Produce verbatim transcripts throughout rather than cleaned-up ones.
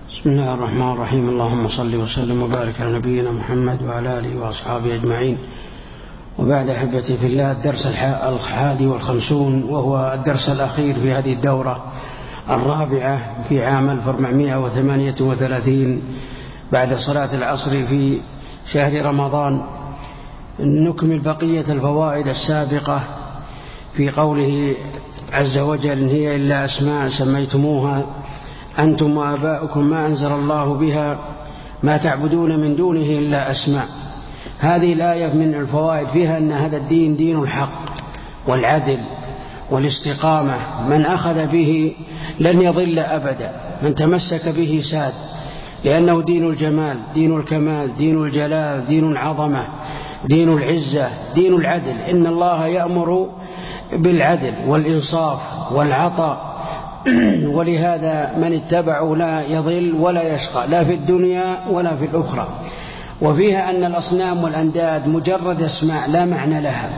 بسم الله الرحمن الرحيم. اللهم صل وسلم وبارك على نبينا محمد وعلى آله وأصحابه أجمعين. وبعد أحبتي في الله، الدرس الحادي والخمسون وهو الدرس الأخير في هذه الدورة الرابعة في عام ألف وأربعمائة وثمانية وثلاثين بعد صلاة العصر في شهر رمضان. نكمل بقية الفوائد السابقة في قوله عز وجل: إن هي إلا أسماء سميتموها أنتم وآباؤكم ما أنزل الله بها ما تعبدون من دونه إلا أسماء. هذه الآية من الفوائد فيها أن هذا الدين دين الحق والعدل والاستقامة، من أخذ به لن يضل أبدا، من تمسك به ساد، لأنه دين الجمال، دين الكمال، دين الجلال، دين العظمة، دين العزة، دين العدل. إن الله يأمر بالعدل والإنصاف والعطاء، ولهذا من اتبعه لا يضل ولا يشقى لا في الدنيا ولا في الأخرى. وفيها أن الأصنام والأنداد مجرد اسماء لا معنى لها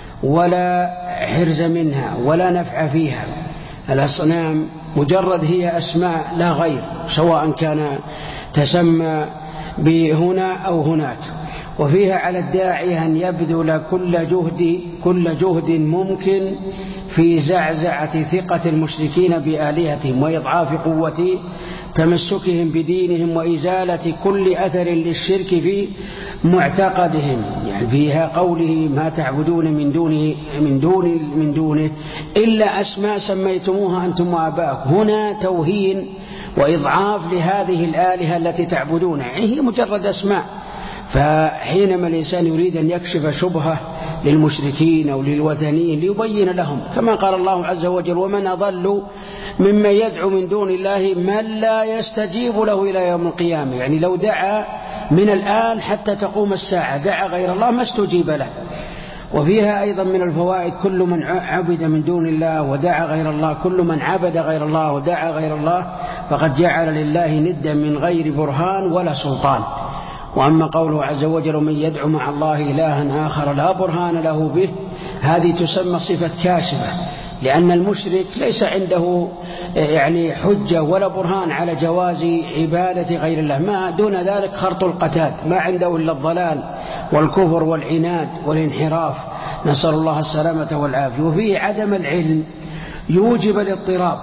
ولا حرز منها ولا نفع فيها. الأصنام مجرد هي أسماء لا غير، سواء كان تسمى بهنا أو هناك. وفيها على الداعي أن يبذل كل جهد كل جهد ممكن في زعزعة ثقة المشركين بآلهتهم وإضعاف قوة تمسكهم بدينهم وإزالة كل أثر للشرك في معتقدهم. يعني فيها قوله ما تعبدون من دونه من دون من دونه إلا أسماء سميتموها أنتم وآباؤكم، هنا توهين وإضعاف لهذه الآلهة التي تعبدونها، يعني هي مجرد أسماء. فحينما الإنسان يريد أن يكشف شبهة للمشركين أو للوثنيين ليبين لهم، كما قال الله عز وجل: ومن أضل ممن يدعو من دون الله من لا يستجيب له إلى يوم القيامة. يعني لو دعا من الآن حتى تقوم الساعة دعا غير الله ما استجيب له. وفيها أيضا من الفوائد: كل من عبد من دون الله ودعا غير الله كل من عبد غير الله ودعا غير الله فقد جعل لله ندا من غير برهان ولا سلطان. وأما قوله عز وجل: من يدعو مع الله إلها آخر لا برهان له به، هذه تسمى صفة كاشفة، لأن المشرك ليس عنده يعني حجة ولا برهان على جواز عبادة غير الله، ما دون ذلك خرط القتاد، ما عنده إلا الضلال والكفر والعناد والانحراف، نسأل الله السلامة والعافية. وفيه عدم العلم يوجب الاضطراب،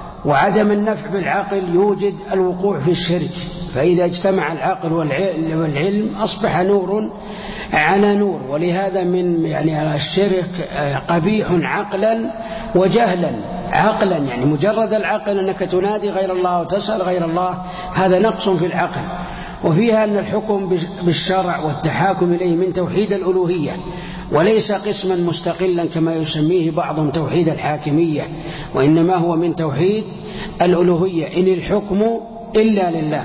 وعدم النفع بالعقل يوجد الوقوع في الشرك. فإذا اجتمع العقل والعلم أصبح نور على نور. ولهذا من يعني الشرك قبيح عقلا وجهلا. عقلا يعني مجرد العقل أنك تنادي غير الله وتسأل غير الله، هذا نقص في العقل. وفيها أن الحكم بالشرع والتحاكم إليه من توحيد الألوهية، وليس قسما مستقلا كما يسميه بعضهم توحيد الحاكمية، وإنما هو من توحيد الألوهية، إن الحكم إلا لله.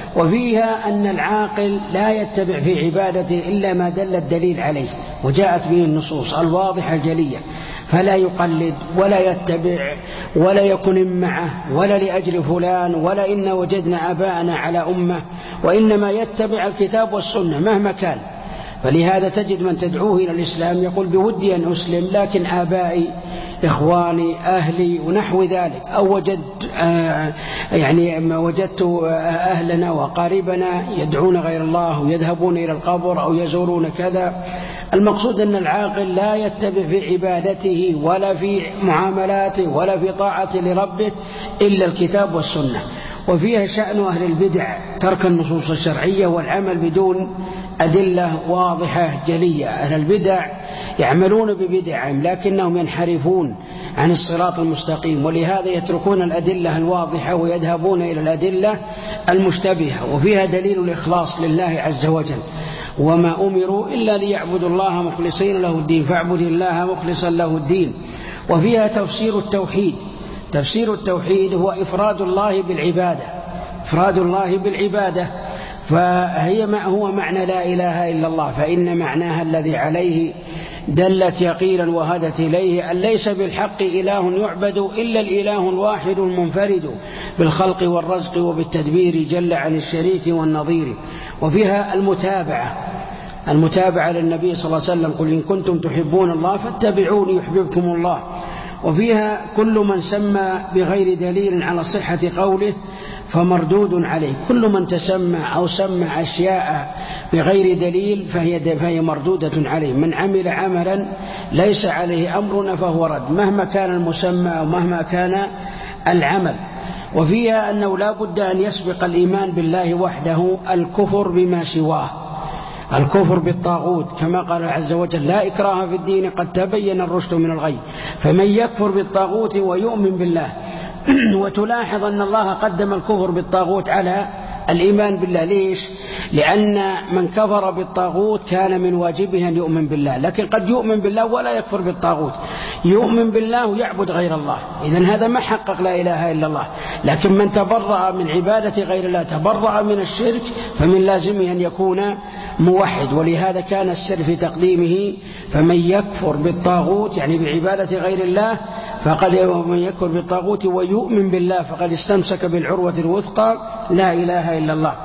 وفيها أن العاقل لا يتبع في عبادته إلا ما دل الدليل عليه وجاءت به النصوص الواضحة الجلية، فلا يقلد ولا يتبع ولا يكن معه ولا لأجل فلان ولا إن وجدنا آباءنا على أمة، وإنما يتبع الكتاب والسنة مهما كان. فلهذا تجد من تدعوه إلى الإسلام يقول: بودي أن أسلم لكن آبائي إخواني أهلي ونحو ذلك، أو وجد آه يعني ما وجدت أهلنا وقاربنا يدعون غير الله ويذهبون إلى القبر أو يزورون كذا. المقصود أن العاقل لا يتبع في عبادته ولا في معاملاته ولا في طاعته لربه إلا الكتاب والسنة. وفيها شأن أهل البدع ترك النصوص الشرعية والعمل بدون أدلة واضحة جلية. أهل البدع يعملون ببدعهم لكنهم ينحرفون عن الصراط المستقيم، ولهذا يتركون الأدلة الواضحة ويذهبون إلى الأدلة المشتبهة. وفيها دليل الإخلاص لله عز وجل: وما أمروا إلا ليعبدوا الله مخلصين له الدين فاعبد الله مخلصا له الدين. وفيها تفسير التوحيد. تفسير التوحيد هو إفراد الله بالعبادة، إفراد الله بالعبادة، فهي ما هو معنى لا إله إلا الله، فإن معناها الذي عليه دلت يقينا وهدت إليه أن ليس بالحق إله يعبد إلا الإله الواحد المنفرد بالخلق والرزق وبالتدبير جل عن الشريك والنظير. وفيها المتابعة، المتابعة للنبي صلى الله عليه وسلم: قل إن كنتم تحبون الله فاتبعوني يحببكم الله. وفيها كل من سمى بغير دليل على صحة قوله فمردود عليه. كل من تسمى أو سمى أشياء بغير دليل فهي, فهي مردودة عليه. من عمل عملا ليس عليه أمرنا فهو رد، مهما كان المسمى أو مهما كان العمل. وفيها أنه لا بد أن يسبق الإيمان بالله وحده الكفر بما سواه، الكفر بالطاغوت، كما قال عز وجل لا إكراه في الدين قد تبين الرشد من الغي. فمن يكفر بالطاغوت ويؤمن بالله وتلاحظ أن الله قدم الكفر بالطاغوت على الإيمان بالله. ليش؟ لأن من كفر بالطاغوت كان من واجبه أن يؤمن بالله، لكن قد يؤمن بالله ولا يكفر بالطاغوت، يؤمن بالله ويعبد غير الله، إذن هذا ما حقق لا إله إلا الله. لكن من تبرأ من عبادة غير الله تبرأ من الشرك، فمن لازمه أن يكون موحد. ولهذا كان السر في تقديمه فمن يكفر بالطاغوت يعني بعبادة غير الله فقد من يكفر بالطاغوت ويؤمن بالله فقد استمسك بالعروة الوثقى لا إله إلا الله.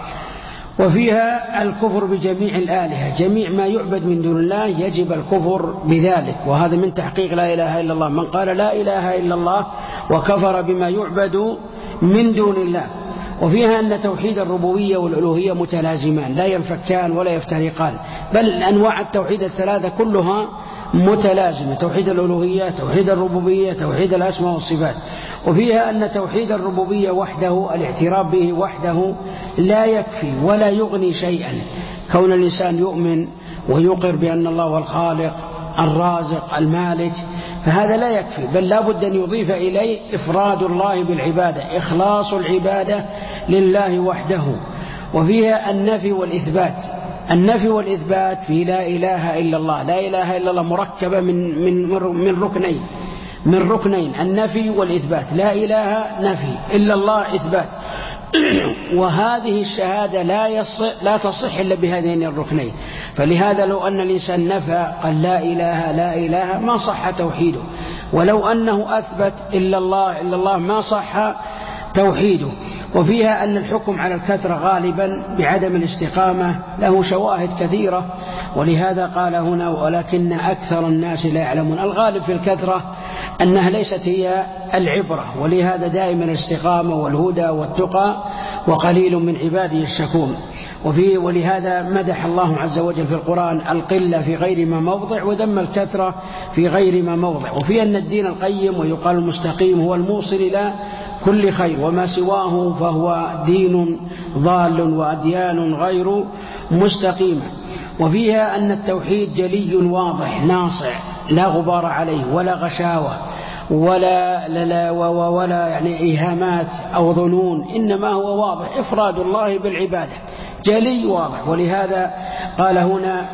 وفيها الكفر بجميع الآلهة، جميع ما يعبد من دون الله يجب الكفر بذلك، وهذا من تحقيق لا إله إلا الله. من قال لا إله إلا الله وكفر بما يعبد من دون الله. وفيها أن توحيد الربوبية والألوهية متلازمان لا ينفكان ولا يفترقان، بل أنواع التوحيد الثلاثة كلها متلازمة، توحيد الألوهية، توحيد الربوبية، توحيد الأسماء والصفات. وفيها أن توحيد الربوبية وحده الاعتراف به وحده لا يكفي ولا يغني شيئا. كون الإنسان يؤمن ويقر بأن الله هو الخالق الرازق المالك فهذا لا يكفي، بل لا بد أن يضيف إليه إفراد الله بالعبادة، إخلاص العبادة لله وحده. وفيها النفي والإثبات، النفي والإثبات في لا إله إلا الله. لا إله إلا الله مركبة من من من ركنين من ركنين النفي والإثبات، لا إله نفي إلا الله إثبات. وهذه الشهادة لا يصح لا تصح إلا بهذين الركنين. فلهذا لو أن الإنسان نفى قال لا إله لا إله ما صح توحيده، ولو أنه أثبت إلا الله إلا الله ما صح توحيده. وفيها أن الحكم على الكثرة غالبا بعدم الاستقامة له شواهد كثيرة، ولهذا قال هنا ولكن أكثر الناس لا يعلمون. الغالب في الكثرة أنها ليست هي العبرة، ولهذا دائما الاستقامة والهدى والتقى وقليل من عباده الشكور. وفيه ولهذا مدح الله عز وجل في القرآن القلة في غير ما موضع وذم الكثرة في غير ما موضع. وفيه أن الدين القيم ويقال المستقيم هو الموصل إلى كل خير، وما سواه فهو دين ضال وأديان غير مستقيمة. وفيها أن التوحيد جلي واضح ناصع لا غبار عليه ولا غشاوة ولا لا ولا يعني إيهامات أو ظنون، إنما هو واضح إفراد الله بالعبادة جلي واضح. ولهذا قال هنا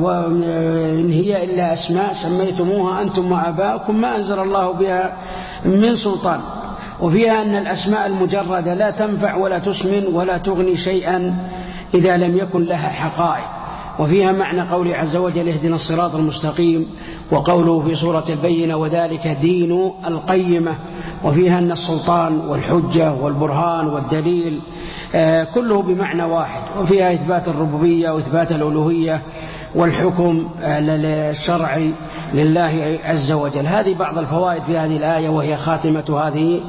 إن هي إلا أسماء سميتموها أنتم وآباؤكم ما أنزل الله بها من سلطان. وفيها أن الأسماء المجردة لا تنفع ولا تسمن ولا تغني شيئا إذا لم يكن لها حقائق. وفيها معنى قوله عز وجل اهدنا الصراط المستقيم، وقوله في سورة البينة وذلك دين القيمة. وفيها أن السلطان والحجة والبرهان والدليل آه كله بمعنى واحد. وفيها إثبات الربوبية وإثبات الألوهية والحكم آه الشرعي لله عز وجل. هذه بعض الفوائد في هذه الآية، وهي خاتمة هذه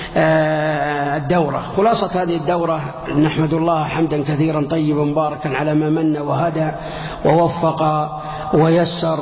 آه الدورة. خلاصة هذه الدورة نحمد الله حمدا كثيرا طيبا مباركا على ما من وهدى ووفق ويسر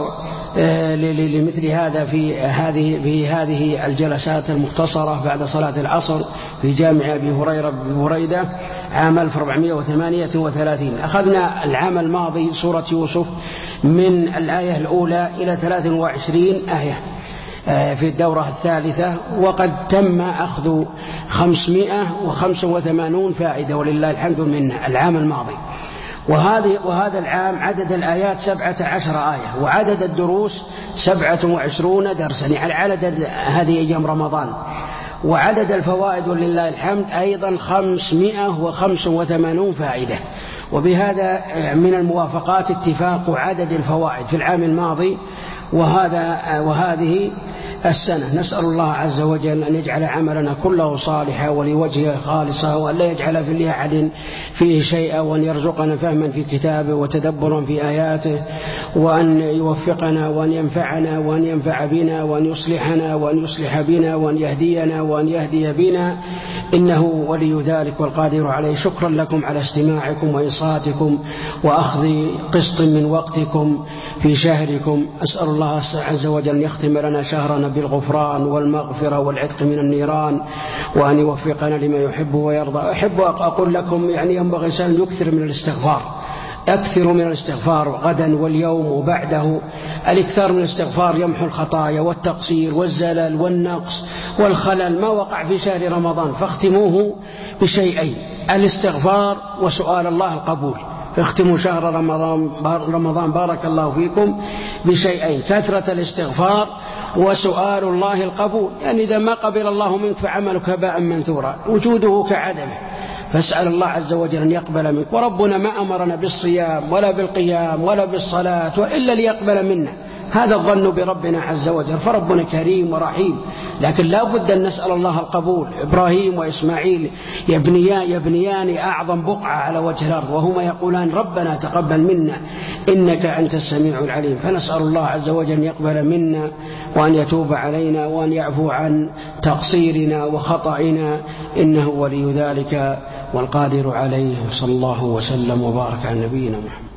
لمثل هذا في هذه في هذه الجلسات المختصرة بعد صلاة العصر في جامع أبي هريرة ببريدة عام ألف وأربعمائة وثمانية وثلاثين. أخذنا العام الماضي سورة يوسف من الآية الأولى إلى ثلاث وعشرين آية في الدورة الثالثة، وقد تم أخذ خمسمائة وخمسة وثمانين فائدة ولله الحمد من العام الماضي. وهذه وهذا العام عدد الآيات سبعة عشر آية، وعدد الدروس سبعة وعشرون درسا يعني على عدد هذه أيام رمضان. وعدد الفوائد ولله الحمد أيضا خمسمائة وخمسة وثمانين فائدة. وبهذا من الموافقات اتفاق عدد الفوائد في العام الماضي وهذا وهذه السنة. نسأل الله عز وجل أن يجعل عملنا كله صالحا ولوجهه خالصا، وأن لا يجعل في الله أحد فيه شيئا، وأن يرزقنا فهما في كتابه وتدبرا في آياته، وأن يوفقنا وأن ينفعنا وأن ينفع بنا وأن يصلحنا وأن يصلح بنا وأن يهدينا وأن يهدي بنا، إنه ولي ذلك والقادر عليه. شكرا لكم على استماعكم وإنصاتكم وأخذ قسط من وقتكم في شهركم. أسأل الله عز وجل أن يختم لنا شهرنا بالغفران والمغفرة والعتق من النيران، وأن يوفقنا لما يحب ويرضى. أحب أقول لكم يعني ينبغي الإنسان يكثر من الاستغفار، أكثر من الاستغفار غدا واليوم وبعده. الإكثار من الاستغفار يمحو الخطايا والتقصير والزلل والنقص والخلل ما وقع في شهر رمضان. فاختموه بشيئين: الاستغفار وسؤال الله القبول. اختموا شهر رمضان, رمضان بارك الله فيكم بشيئين: كثرة الاستغفار وسؤال الله القبول. يعني إذا ما قبل الله منك فعملك هباء منثورا، وجوده كعدمه، فاسأل الله عز وجل أن يقبل منك. وربنا ما أمرنا بالصيام ولا بالقيام ولا بالصلاة إلا ليقبل منا، هذا الظن بربنا عز وجل. فربنا كريم ورحيم، لكن لا بد أن نسأل الله القبول. إبراهيم وإسماعيل يبنيان, يبنيان أعظم بقعة على وجه الأرض، وهما يقولان ربنا تقبل منا إنك أنت السميع العليم. فنسأل الله عز وجل أن يقبل منا وأن يتوب علينا وأن يعفو عن تقصيرنا وخطئنا، إنه ولي ذلك والقادر عليه. صلى الله وسلم وبارك على نبينا محمد.